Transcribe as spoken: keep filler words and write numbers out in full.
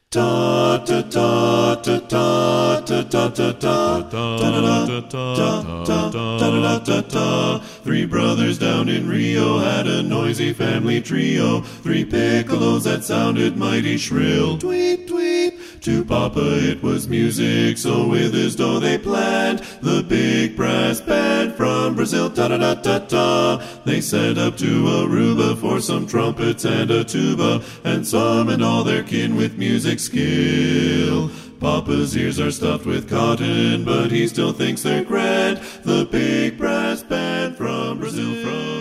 Ta ta ta ta ta ta ta ta ta ta ta ta ta. Three brothers down in Rio had a noisy family trio. Three piccolos that sounded mighty shrill. Tweet tweet. To Papa it was music, so with his dough they planned the big brass band from Brazil. Ta ta ta ta ta. They sent up to Aruba for some trumpets and a tuba, and summoned all their kin with music skill. Papa's ears are stuffed with cotton, but he still thinks they're grand. The big brass band from Brazil, from